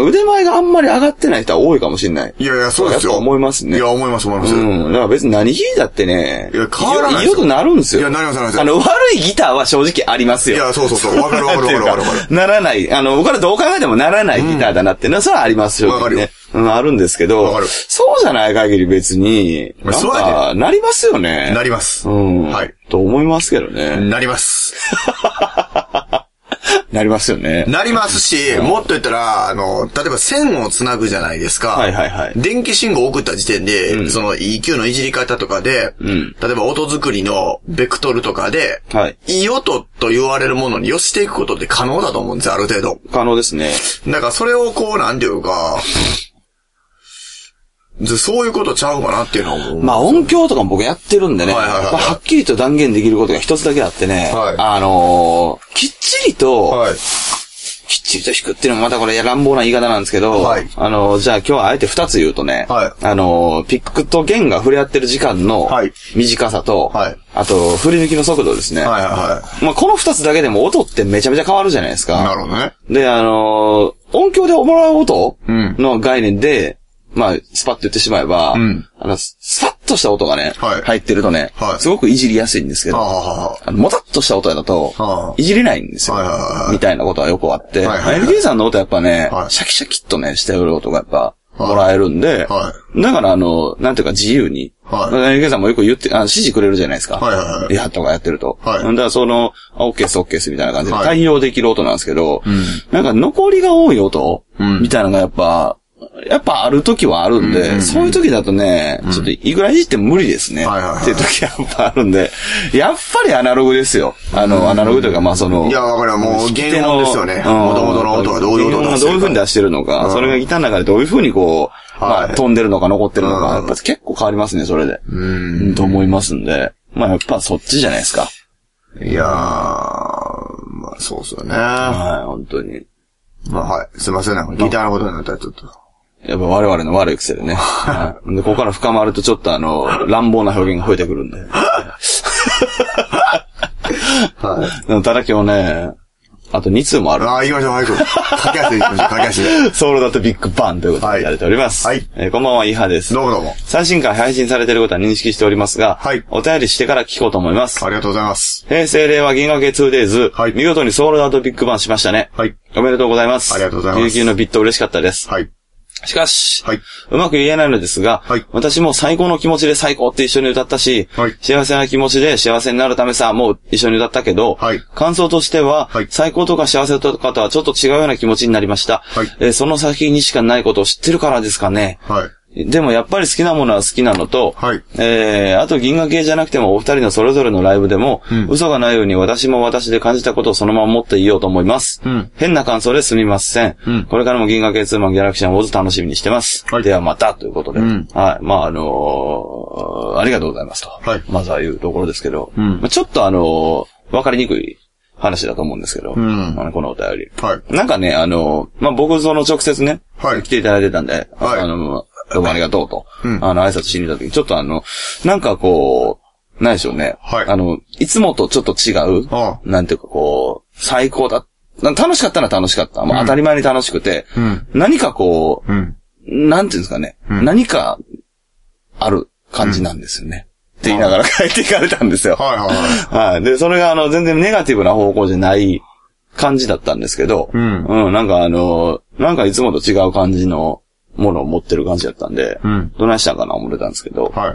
腕前があんまり上がってない人は多いかもしれない。 いやいや、そうですよ。 やっぱ思いますね。 いや、思います思います。 うん。だから別に何弾いたってね、 いや、変わらない。 いい音なるんですよ。 いや、なりますなります。 あの、悪いギターは正直ありますよ。 いや、そうそうそう。わかるわかるわかるわかるわかる。 ならない。あの、僕らどう考えてもならないギターだなっていうのは、それはありますよ。わかるよ。うん、あるんですけど、そうじゃない限り別に、なんか、なりますよね。 なります。 うん。はい。と思いますけどね。 なります。 なりますよね。 なりますし、もっと言ったら、あの、例えば線をつなぐじゃないですか。はいはいはい。電気信号を送った時点で、うん、その イーキュー のいじり方とかで、うん、例えば音作りのベクトルとかで、はい、いい音と言われるものに寄せていくことって可能だと思うんですよ、ある程度。 可能ですね。 だからそれをこう、なんていうか、そういうことちゃうかなっていうのは思う。 まあ音響とかも僕やってるんでね、はいはいはいはい、まあ、はっきりと断言できることが一つだけあってね、はい、あのー、きっちりと、はい、 きっちりと弾くっていうのもまたこれ乱暴な言い方なんですけど、はい、あの、じゃあ今日はあえて二つ言うとね、はい、あの、ピックと弦が触れ合ってる時間の短さと、はい、あと、振り抜きの速度ですね。はいはいはい。まあ、この二つだけでも音ってめちゃめちゃ変わるじゃないですか。 なるほどね。 で、あの、音響でもらう音の概念で、うん、まあ、スパッと言ってしまえば、うん、あの、スパッとした音がね、はい、入ってるとね、はい、すごくいじりやすいんですけど、あのもたっとした音だと、いじれないんですよ、はいはいはい。みたいなことはよくあって、はいはいはい、エルケー さんの音はやっぱね、はい、シャキシャキっとね、してる音がやっぱ、もらえるんで、はい、だからあの、なんていうか自由に、はい、エルケー さんもよく言って、あ指示くれるじゃないですか。はいはいはい。やっとかやってると。はい。だからその、OK です OK ですみたいな感じで対応できる音なんですけど、はい、なんか残りが多い音、うん、みたいなのがやっぱ、やっぱある時はあるんで、うんうんうん、そういう時だとね、うん、ちょっといくらいじっても無理ですね。はいはいはい、っていう時はやっぱあるんで、やっぱりアナログですよ。あの、うん、アナログというかまあその、 いや、わかるもう原音ですよね。もともとの音がどういう音がどういう風に出してるのか、うん、それがギターの中でどういう風にこう、まあ、飛んでるのか残ってるのか、やっぱ結構変わりますね、それで。うん。と思いますんで。まあやっぱそっちじゃないですか。 いやー、まあそうっすよね。 はい、本当に。 まあはい。すいません、なんかギターのことになったらちょっと。 やっぱ我々の悪い癖でね。はい、で、ここから深まるとちょっとあの、乱暴な表現が増えてくるんで。はい。ただ今日ね、あとに通もある。 ああ、行きましょう、早く。駆け足で行きましょう、駆け足で。 ソウルドとビッグバンということでやれております。はい。えー、こんばんは、イハです。 どうもどうも。 最新回配信されていることは認識しておりますが、はい。お便りしてから聞こうと思います。 ありがとうございます。 平成令和銀河系 ツーデイズ。はい。見事にソウルドとビッグバンしましたね。はい。おめでとうございます。 ありがとうございます。 琉球のビット嬉しかったです。はい。しかし、はい、うまく言えないのですが、はい、私も最高の気持ちで最高って一緒に歌ったし、はい、幸せな気持ちで幸せになるためさ、もう一緒に歌ったけど、はい、感想としては、はい、最高とか幸せとかとはちょっと違うような気持ちになりました。はいえー、その先にしかないことを知ってるからですかね。はいでもやっぱり好きなものは好きなのと、はい、えー、あと銀河系じゃなくてもお二人のそれぞれのライブでも、うん、嘘がないように私も私で感じたことをそのまま持っていようと思います。うん、変な感想ですみません。うん、これからも銀河系ツーマンギャラクシーンウォーズ楽しみにしてます。はい、ではまたということで、うん、はい、まああのー、ありがとうございますと、はい、まずは言うところですけど、うんまあ、ちょっとあのー、わかりにくい話だと思うんですけど、うん、あのこのお便り、はい、なんかねあのー、まあ僕その直接ね、はい、来ていただいてたんで、はい、あのーどうもありがとうと。うん、あの、挨拶しに行った時、ちょっとあの、なんかこう、何でしょうね。はい。あの、いつもとちょっと違う。ああなんていうかこう、最高だ。楽しかったら楽しかった。もう当たり前に楽しくて。うん、何かこう、うん、なんていうんですかね。うん、何か、ある感じなんですよね。うん、って言いながら帰っていかれたんですよ。はいはいはい。はい。で、それがあの、全然ネガティブな方向じゃない感じだったんですけど、うん。うん、なんかあの、なんかいつもと違う感じの、ものを持ってる感じだったんで、うん、どないしたんかな思ってたんですけど、はい。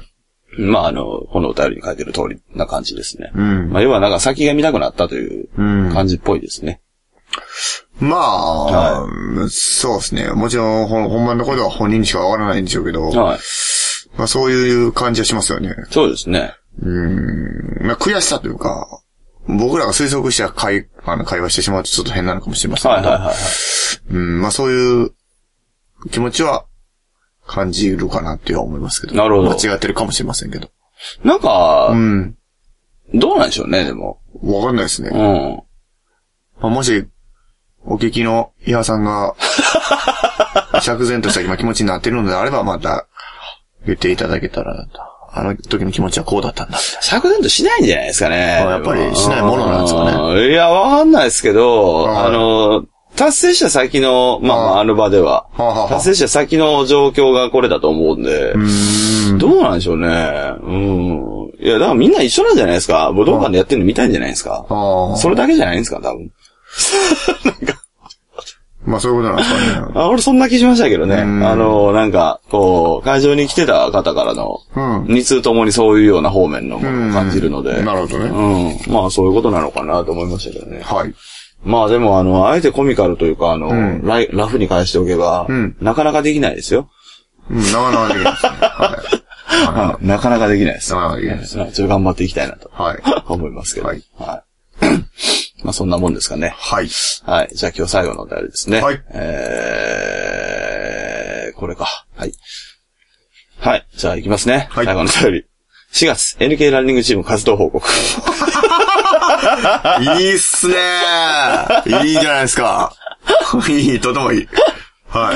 まあ、あの、このお便りに書いてる通りな感じですね。うん。まあ、要はなんか先が見たくなったという感じっぽいですね。 うん、まあ、はい、そうですね。もちろん、ほんまのことは本人にしかわからないんでしょうけど、はい。まあ、そういう感じはしますよね。 そうですね。 うん。まあ、悔しさというか、僕らが推測した会、あの、会話してしまうとちょっと変なのかもしれませんけど、はいはいはい、はい。うん、まあ、そういう、気持ちは感じるかなって思いますけど。なるほど。間違ってるかもしれませんけど。 なんか、うん。どうなんでしょうね、でも。 わかんないですね。うん。まあ、もし、お聞きの伊波さんが、釈然とした今気持ちになっているのであれば、また、言っていただけたらなと。あの時の気持ちはこうだったんだ。 釈然としないんじゃないですかね。 やっぱりしないものなんですかね。いや、わかんないですけど、あの、達成した先の、まあまあ、あの場では、達成した先の状況がこれだと思うんで、うんどうなんでしょうね。うん。いや、だからみんな一緒なんじゃないですか。武道館でやってるの見たいんじゃないですか。それだけじゃないんですか、多分。なんかまあそういうことなんですかね。 あ、俺そんな気しましたけどね。あの、なんか、こう、会場に来てた方からの、二通ともにそういうような方面のものを感じるので。 なるほどね。 うん。まあそういうことなのかなと思いましたけどね。はい。まあでもあの、あえてコミカルというか、あの、うん、ラ, ラフに返しておけば、うん、なかなかできないですよ。 うん、なかなかできないですね。 はい。なかなかできないです。なかなかできないです。ちょっと頑張っていきたいなと。はい。思いますけど。はい。はい。まあそんなもんですかね。はい。はい。じゃあ今日最後のお便りですね。はい。えー、これか。はい。はい。じゃあ行きますね。はい。最後のお便り。しがつ、エヌケー ランニングチーム活動報告。 いいっすねー。いいじゃないですか。 いい、とてもいい。はい。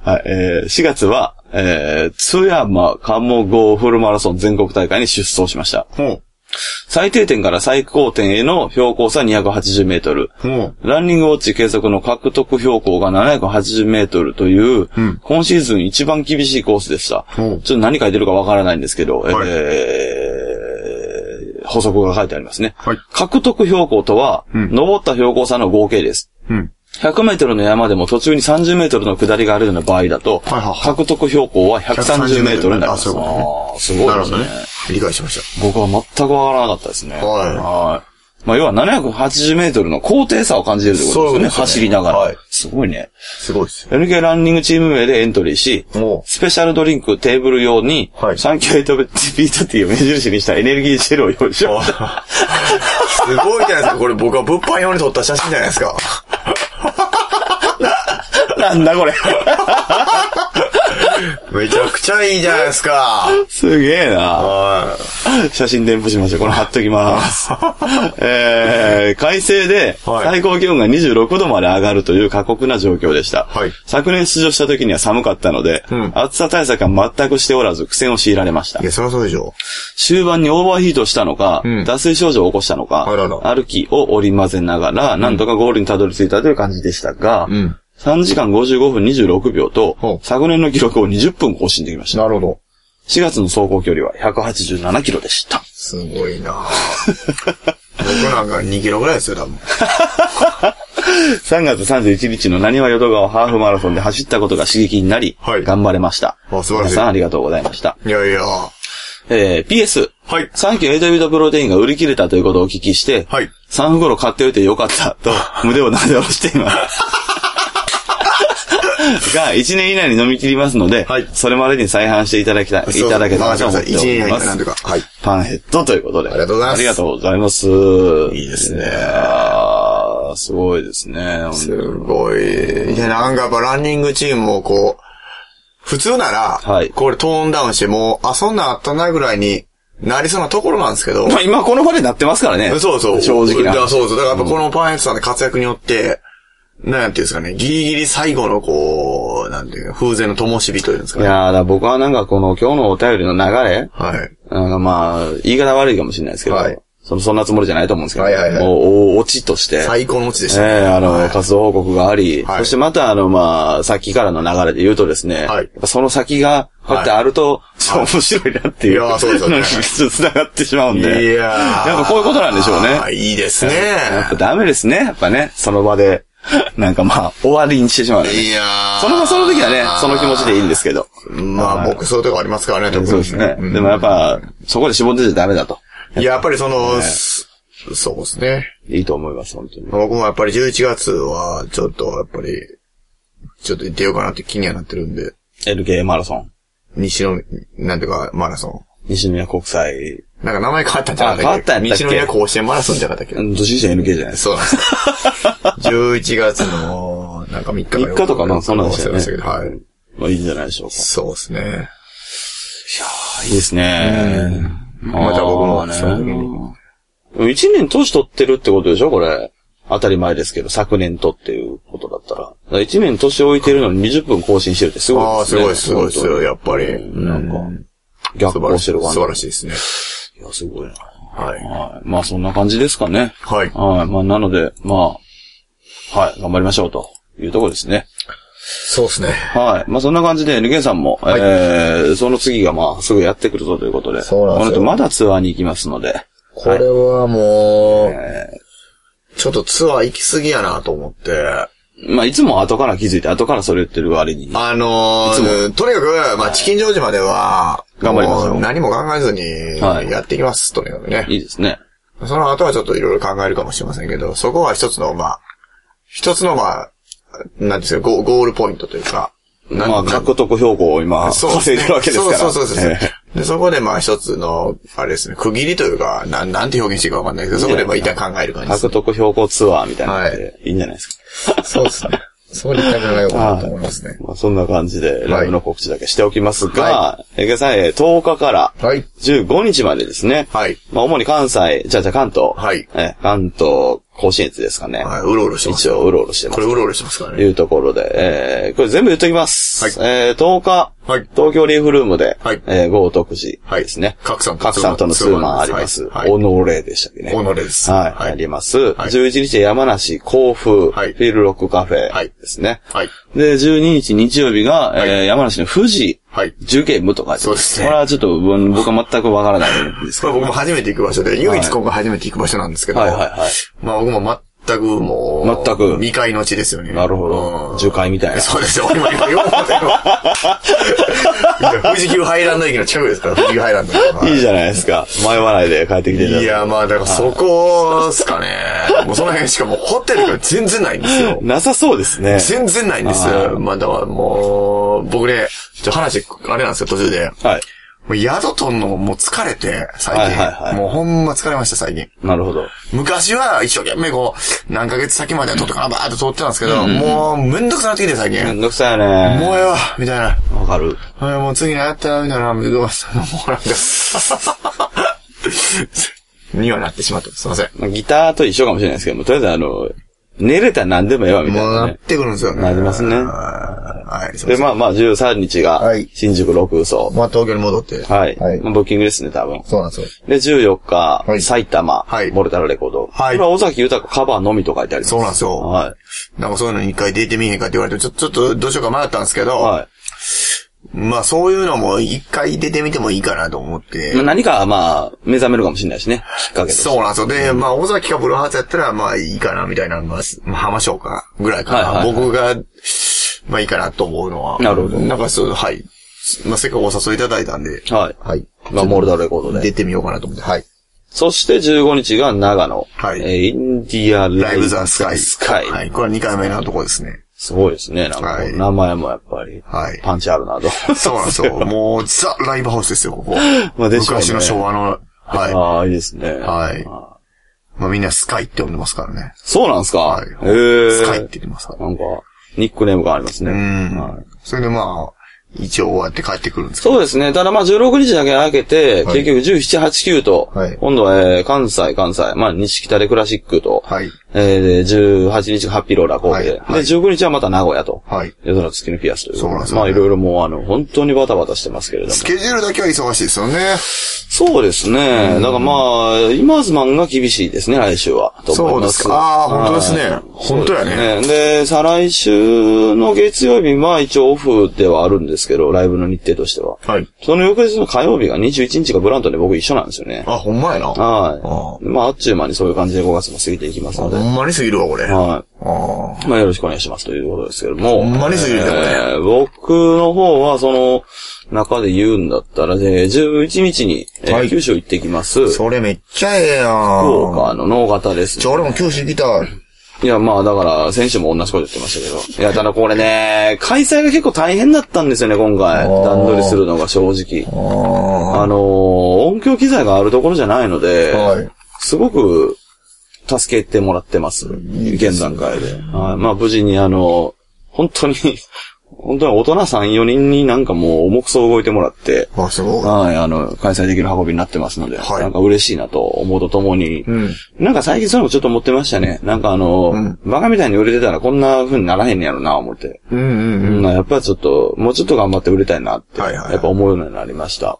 はい、えー、しがつは、えー、津山鴨郷フルマラソン全国大会に出走しました。ほう。最低点から最高点への標高差にひゃくはちじゅうメートル。ランニングウォッチ計測の獲得標高がななひゃくはちじゅうメートルという、うん、今シーズン一番厳しいコースでした。ちょっと何書いてるかわからないんですけど、はい、えー、補足が書いてありますね。はい、獲得標高とは、うん、登った標高差の合計です。うん、ひゃくメートルの山でも途中にさんじゅうメートルの下りがあるような場合だと、はいはいはい、獲得標高はひゃくさんじゅうメートルになります。あ、そういうことね。あ、すごいですね。なるほどね。 理解しました。 僕は全くわからなかったですね。はい。はい。まあ、要はななひゃくはちじゅうメートルの高低差を感じるということですよね。そうですね。走りながら。はい。すごいね。 すごいです。 エヌケー ランニングチーム名でエントリーし、スペシャルドリンクテーブル用に、はい、サンキューエイトビートティーを目印にしたエネルギージェルを用意しました。 すごいじゃないですか。これ僕は物販用に撮った写真じゃないですか。 なんだこれ。 めちゃくちゃいいじゃないですか。 すげえな。写真添付しましょう。これ貼っときます。えー、快晴で最高気温がにじゅうろくどまで上がるという過酷な状況でした。はい、昨年出場した時には寒かったので、うん、暑さ対策は全くしておらず苦戦を強いられました。 いや、そりゃそうでしょう。 終盤にオーバーヒートしたのか、うん、脱水症状を起こしたのか、あらら歩きを織り交ぜながら、なんとかゴールにたどり着いたという感じでしたが、うん、さんじかんごじゅうごふんにじゅうろくびょうと、昨年の記録をにじゅっぷん更新できました。 なるほど。 しがつの走行距離はひゃくはちじゅうななキロでした。 すごいな僕なんかにキロぐらいですよ、多分。 さんがつさんじゅういちにちのなにわ淀川ハーフマラソンで走ったことが刺激になり、はい、頑張れました。あ、素晴らしい。皆さんありがとうございました。 いやいや。 えー、ピーエス。はい。サンキューエイトビートプロテインが売り切れたということをお聞きして、はい。さん袋買っておいてよかったと、胸をなで下ろしています。が、いちねん以内に飲み切りますので、はい、それまでに再販していただきたい、いただけたらと思っております。いちねん以内になんとか。はい。パンヘッドということで。 ありがとうございます。 ありがとうございます。 いいですね。 あすごいですね。 すごい。いや、なんかやっぱランニングチームもこう、普通なら、はい、これトーンダウンしてもう、あ、そんなんあったなぐらいになりそうなところなんですけど。 まあ今この場でなってますからね。 そうそう。 正直な。 そうそう。だからやっぱこのパンヘッドさんの活躍によって、うん、なんていうんですかね、ギリギリ最後のこう、なんていうか、風前の灯火というんですかね。 いやー、だ僕はなんかこの今日のお便りの流れはい。なんかまあ、言い方悪いかもしれないですけど、はい。その、そんなつもりじゃないと思うんですけど、はいはいはい。もう、オチとして。 最高のオチでしたね。ええー、あの、はい、活動報告があり、はい、そしてまたあの、まあ、さっきからの流れで言うとですね、はい。やっぱその先が、こうやってあると、はい、面白いなっていう。いやそうですよね。繋がってしまうんで。いややっぱこういうことなんでしょうね。 いいですね。 やっぱダメですね。やっぱね、その場で。なんかまあ、終わりにしてしまう、ね。いやー。その、その時はね、その気持ちでいいんですけど。 まあ、僕そういうとこありますからね、 そうですね。うん、でもやっぱ、そこで絞ってちゃダメだと。 いや、やっぱりその、ね、そうですね。 いいと思います、本当に。 僕もやっぱりじゅういちがつは、ちょっと、やっぱり、ちょっと出ようかなって気にはなってるんで。 エルケー マラソン。 西の、なんていうか、マラソン。 西宮国際。 なんか名前変わったんじゃなかったっけ？ 変わったんだっけ？ 西宮甲子園マラソンじゃなかったっけ？ どっちにしても エヌケー じゃないですか。 そうなんです。じゅういちがつの、なんかみっかか。 みっかとかな、そんなんでしたよね。 はい。 まあいいんじゃないでしょうか。 そうですね。いやー、いいですね。 また僕も、その時に。一年年取ってるってことでしょこれ。当たり前ですけど、昨年とっていうことだったら。ら一年年置いてるのににじゅっぷん更新してるってすごいですね。 ああ、すごいすごいですよ、やっぱり。 なんか、逆行してる感じ。 素晴らしいですね。 いや、すごいな。はい。はい。まあ、そんな感じですかね。 はい。 はい。まあ、なので、まあ、はい、頑張りましょうというところですね。 そうですね。 はい。まあ、そんな感じで、エヌケー さんも、はい、えー、その次がまあ、すぐやってくるぞということで。 そうなんですよ。この後まだツアーに行きますので。 これはもう、はいえー、ちょっとツアー行き過ぎやなと思って。 まあ、いつも後から気づいて、後からそれ言ってる割に。 あのー、とにかく、まあ、チキンジョージまでは、 頑張りますよ。 何も考えずに、やっていきます、とにかくね。 いいですね。 その後はちょっといろいろ考えるかもしれませんけど、そこは一つの、まあ、一つの、まあ、なんですか、ゴールポイントというか。 まあ、獲得標高を今、稼いでるわけですから。 そうそうそうそう。で、そこでまあ一つの、あれですね、区切りというか、なん、なんて表現していいかわかんないけど、そこでまあ一旦考える感じです、 ね。獲得標高ツアーみたいなので、いいんじゃないですか。そうですね。そこで一回考えようかなと思いますね。 まあ、そんな感じで、ライブの告知だけしておきますが、えげさん、とおかから、はい。 じゅうごにちまでですね。 はい。 まあ、主に関西、じゃあじゃあ関東。 はい。 え、関東、甲信越ですかね。 はい、うろうろしてます。 一応、うろうろしてます。 これうろうろしてますからね。 いうところで、えー、これ全部言っときます。はい。えー、とおか、はい。東京リーフルームで、はい。えー、豪徳寺ですね。 はい。各さんと各さんとのツーマンあります。はい。おのれでしたっけね。 おのれです。 はい。あります。はい。じゅういちにち山梨甲府、はい。フィールロックカフェですね。はい。で、じゅうににち日曜日が、えー、山梨の富士、はい。重慶部とかそうですね。 これはちょっと僕は全くわからないんですけど。 これ僕も初めて行く場所で、唯一今回初めて行く場所なんですけど。はいはいはい。まあ僕も全くもう。 全く。 未開の地ですよね。 なるほど。樹海みたいな。 そうですよ。今、今、今、富士急ハイランド駅の近くですから、富士急ハイランド。 いいじゃないですか。迷わないで帰ってきていただいて。 いや、まあ、だからそこですかね。もうその辺しかもうホテルが全然ないんですよ。 なさそうですね。 全然ないんですよ。まあ、だからもう、僕ね、ちょ、話、あれなんですよ、途中で。はい。もう宿取んのもう疲れて、最近。はいはいはい。もうほんま疲れました、最近。 なるほど。 昔は一生懸命こう、何ヶ月先まで取ってからバーって取ってたんですけど、うんうん、もうめんどくさなってきて、最近。 めんどくさいよね。 もうええわ、みたいな。 わかる。 はい、もう次のやったら、みたいな、どうしたのもうなんか、にはなってしまった。すいません。 まあ、ギターと一緒かもしれないですけども、とりあえずあの、寝れたら何でもええわ、みたいな、ね。 もうなってくるんですよね。 なりますね。 はい。 で、まあまあ、じゅうさんにちが、新宿六嘘。 まあ、東京に戻って。 はい。はい。まあ、ブッキングですね、多分。 そうなんですよ。 で、じゅうよっか、はい、埼玉、はい。モルタルレコード。はい。これは尾崎豊カバーのみと書いてあります。 そうなんですよ。はい。なんかそういうのに一回出てみへんかって言われて、ちょっと、ちょっとどうしようか迷ったんですけど、はい。まあそういうのも一回出てみてもいいかなと思って。 何かまあ目覚めるかもしれないしね。きっかけとして。 そうなんですよ。で、まあ尾崎かブルーハーツやったらまあいいかなみたいな、まあ、まあ浜翔かぐらいかな。はいはいはい、僕が、まあいいかなと思うのは。 なるほど。 なんかそう、はい。まあせっかくお誘いいただいたんで。 はい。はい。まあモルダルレコードで。 出てみようかなと思って。はい。 そしてじゅうごにちが長野。はい。えー、インディアライブザスカイ。 スカイ。 はい。これはにかいめのとこですね。 すごいですね。なんか、名前もやっぱり、はい。パンチあるなと。 そうなんですよ。もう、ザ・ライブハウスですよ、ここ。 まあでしょうね。 昔の昭和の、はい。 ああ、いいですね。 はい。まあみんなスカイって呼んでますからね。 そうなんですか。はい。 へー。スカイって言ってますから。 なんか、ニックネームがありますね。 うん。はい。それでまあ、一応終わって帰ってくるんですか。 そうですね。ただまあじゅうろくにちだけ開けて、はい、結局じゅうなな、はち、きゅうと、はい、今度は、えー、関西、関西、まあ西北でクラシックと、はい、えー、じゅうはちにちがハッピーローラー神戸で、はい、で、じゅうくにちはまた名古屋と、はい、夜空月のピアスという。そうなんですね。まあいろいろもうあの、本当にバタバタしてますけれども。 スケジュールだけは忙しいですよね。 そうですね。だからまあ、今ズマンが厳しいですね、来週は。と思います。 そうですか。ああ、本当ですね。本当やね。 で、再来週の月曜日は一応オフではあるんですけど、ライブの日程としては。はい。その翌日の火曜日がにじゅういちにちがブラントで僕一緒なんですよね。 あ、ほんまやな。 はい。まあ、あっちゅう間にそういう感じでごがつも過ぎていきますので。 ほんまに過ぎるわ、これ。 はい。あまあ、よろしくお願いしますということですけども。 ほんまに過ぎるね、これ。 えー、僕の方は、その、中で言うんだったら、ね、じゅういちにちに、えーはい、九州行ってきます。 それめっちゃええやん。 福岡の能形です、ね。 じゃあ俺も九州行きたい。 いや、まあ、だから、先週も同じこと言ってましたけど。いや、ただこれね、開催が結構大変だったんですよね、今回。段取りするのが正直。あ, あのー、音響機材があるところじゃないので、はい、すごく、助けてもらってます。現段階で。はい、まあ、無事にあの、本当に、本当に大人さん、よにんになんかもう重くそ動いてもらって、 あ、すごい。 はい、あの、開催できる運びになってますので、はい、なんか嬉しいなと思うとともに、うん、なんか最近それもちょっと思ってましたね。なんかあの、うん、バカみたいに売れてたらこんな風にならへんねやろな、思って。うんうんうん。やっぱりちょっと、もうちょっと頑張って売れたいなって、はいはいはい、やっぱ思うようになりました。はい。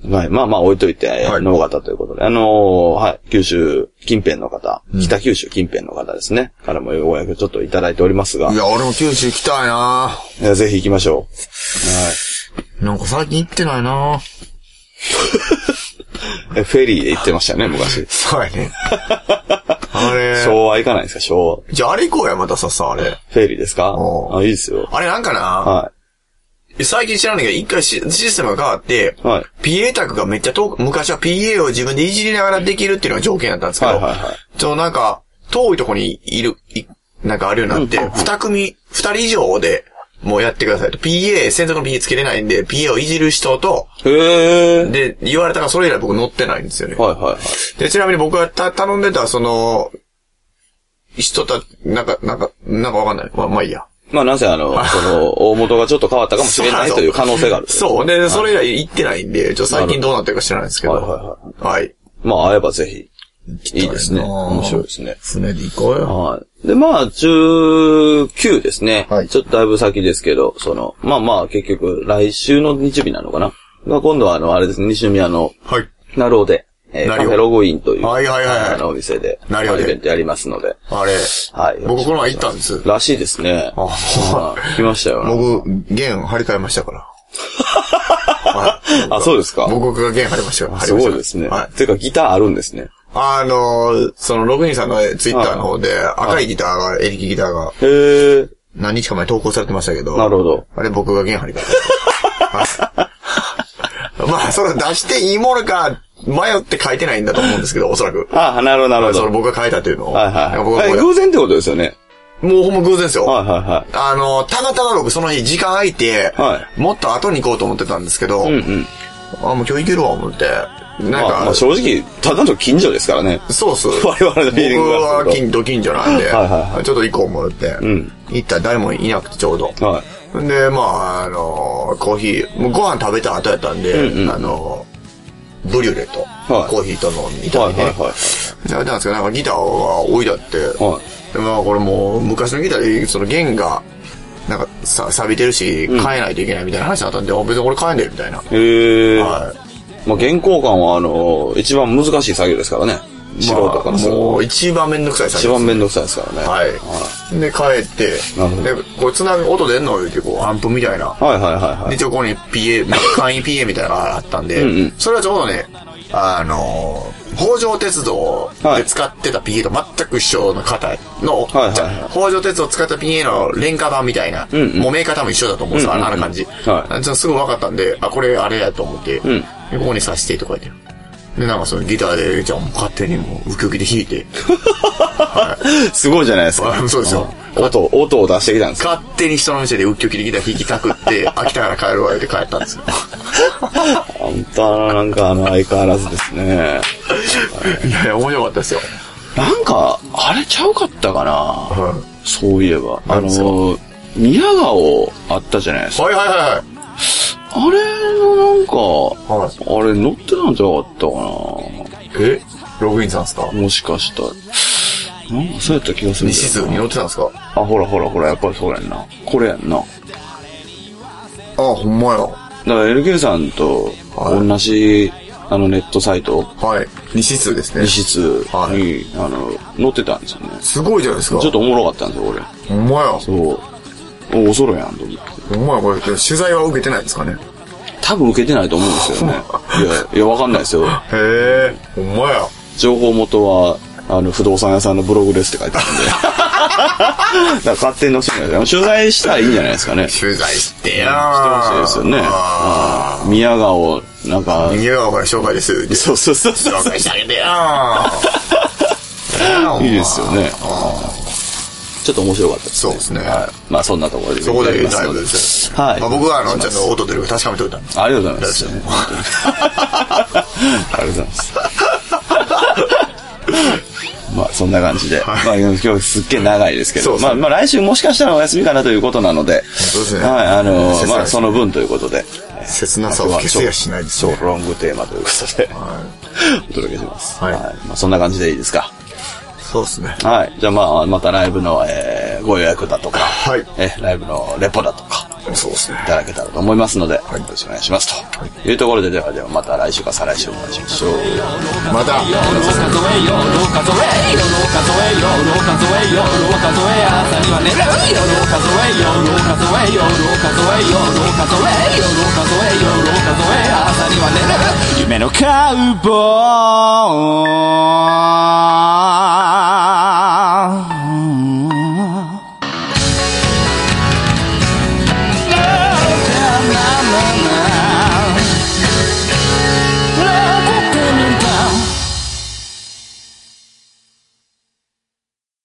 はい、まあまあ置いといて、はい、能形ということで、あのー、はい、九州近辺の方、うん、北九州近辺の方ですね。からもようやくちょっといただいておりますが。 いや、俺も九州行きたいないや、ぜひ行きましょう。はい。 なんか最近行ってないなえ、フェリーで行ってましたね、昔。 そうやね。あれ。 昭和行かないですか、昭和。じゃああれ行こうや、またささ、あれ。 フェリーですか？あ、いいですよ。 あれなんかな、はい。最近知らないけど、一回システムが変わって、はい。ピーエー 卓がめっちゃ遠く、昔は ピーエー を自分でいじりながらできるっていうのが条件だったんですけど、はいはいはい。ちょ、なんか、遠いとこにいる、いなんかあるようになって、二組、二人以上で、もうやってくださいと。ピーエー、専属の ピーエー つけれないんで、ピーエー をいじる人と、へー。で、言われたからそれ以来僕乗ってないんですよね。はいはいはい。で、ちなみに僕がた頼んでた、その、人た、なんか、なんか、なんかわかんない。まあ、まあいいや。 まあなぜあの、その、大元がちょっと変わったかもしれないという可能性がある。 そう。で、それ以来行ってないんで、ちょっと最近どうなってるか知らないですけど。はいはいはい。はい。 まあ会えばぜひ。いいですね。面白いですね。 船で行こうよ。 はい。で、まあ、じゅうきゅうですね。はい。ちょっとだいぶ先ですけど、その、まあまあ、結局、来週の日曜日なのかな。が今度はあの、あれですね、西宮の、はい。なるほど。えー、カフェログインという、はいはいはい。あの、お店で、なるほど。イベントやりますので。 あれ。はい。僕この前行ったんです。 らしいですね。ああ。来ましたよ。 僕、弦張り替えましたから。 あ、そうですか。 僕が弦張りましたよ。 すごいですね。はい。ていうか、ギターあるんですね。 あのー、その、ログインさんのツイッターの方で、赤いギターが、エレキギターが、へー。何日か前投稿されてましたけど、 なるほど。 あれ僕が弦張り替えた。まあ、それ出していいものか、迷って書いてないんだと思うんですけど、おそらく。 ああ、なるほど、なるほど。 その僕が書いたというのを。 はいはい。僕は偶然ってことですよね。 もうほんま偶然ですよ。 はいはいはい。 あの、たまたま僕その日時間空いて、はい、もっと後に行こうと思ってたんですけど、うんうん、あ、もう今日行けるわ思って。なんか、 まあ、正直、ただの近所ですからね。 そうそう。 我々のフィーリングが。 僕は近所近所なんで、はいはいはい、ちょっと行こう思って、うん、行ったら誰もいなくてちょうど。はい、で、まあ、あの、コーヒー、もうご飯食べた後やったんで、うんうん、あの、ブリュレと、コーヒーと飲みたいね。はいはいはい。食べたんですけど、なんかギターが置いてあって、はい、でまあこれもう昔のギターで、その弦が、なんかさ、錆びてるし、変えないといけないみたいな話だったんで、うん、別に俺変えんで、みたいな。へー。はい。まあ、原交換はあの、一番難しい作業ですからね。素人からすると。 もう一番めんどくさい作業。一番めんどくさいですからね。 はい。はい、で、帰って、で、これ繋ぐ音出んの言うて、こう、アンプみたいな。 はいはいはいはい。 で、一応ここに ピーエー、簡易 ピーエー みたいなのがあったんで、うんうん、それはちょうどね、あのー、北条鉄道で使ってた ピーエー と全く一緒の型の、はいはいはい、北条鉄道を使った ピーエー の廉価版みたいな、うんうん、もうメーカー多分一緒だと思うんですよ、うんうんうん、あの感じ。はい。すぐ分かったんで、あ、これあれやと思って、うん、でここに挿してとか言って。で、なんかそのギターで、じゃあもう勝手にもうウキウキで弾いて。 はい、すごいじゃないですか。 そうですよ。 音、音を出してきたんですか。勝手に人の店でウキウキでギター弾きたくって、飽きたから帰るわよって帰ったんですよ。 あんた、なんかあの相変わらずですね。 いやいや、面白かったですよ。 なんか、あれちゃうかったかな、はい、そういえば。あの、宮川あったじゃないですか。 はいはいはい。 あれのなんか、はい、あれ乗ってたんじゃなかったかな。えログインさんですか？ もしかしたら。なんかそうやった気がする。 西数に乗ってたんですか？ あ、ほらほらほら、やっぱりそうやんな。これやんな。あ、 ほんまや。だから エルケー さんと同じ、はい、あのネットサイト。 はい。西数ですね。 西数に、はい、あの、載ってたんですよね。 すごいじゃないですか。 ちょっとおもろかったんですよ、俺。 ほんまや。 そう。お、恐ろやんと思って。 ほんまや、これ、取材は受けてないですかね？ 多分受けてないと思うんですよね。いや、いや、わかんないですよ。 へえ、ほんまや。 情報元は、あの、不動産屋さんのブログですって書いてあるんで。だから勝手に載せてない。取材したらいいんじゃないですかね。 取材してやー。してほしいですよね。宮川を、なんか。 宮川から紹介です。 そうそうそう。 紹介してあげてやー。いいですよね。ちょっと面白かったですね。そうですね。 はい。まあそんなところで。 そこでだいぶです。はい。まあ僕はあの、ちゃんと音出るか確かめといたんです。 ありがとうございます。ありがとうございます。まあそんな感じで。まあ今日すっげえ長いですけど。まあまあ来週もしかしたらお休みかなということなので。 そうですね。 はい。あの、まあその分ということで。 切なさを消せやしないですね。超ロングテーマということで。お届けします。はい。まあそんな感じでいいですか。 そうですね。 はい。じゃあまあ、またライブの、えー、ご予約だとか、はい。え、ライブのレポだとか、 そうですね。 いただけたらと思いますので、はい、よろしくお願いしますと。はい、いうところで、ではではまた来週か再来週お会いしましょう。 また。 夢のカウボーイ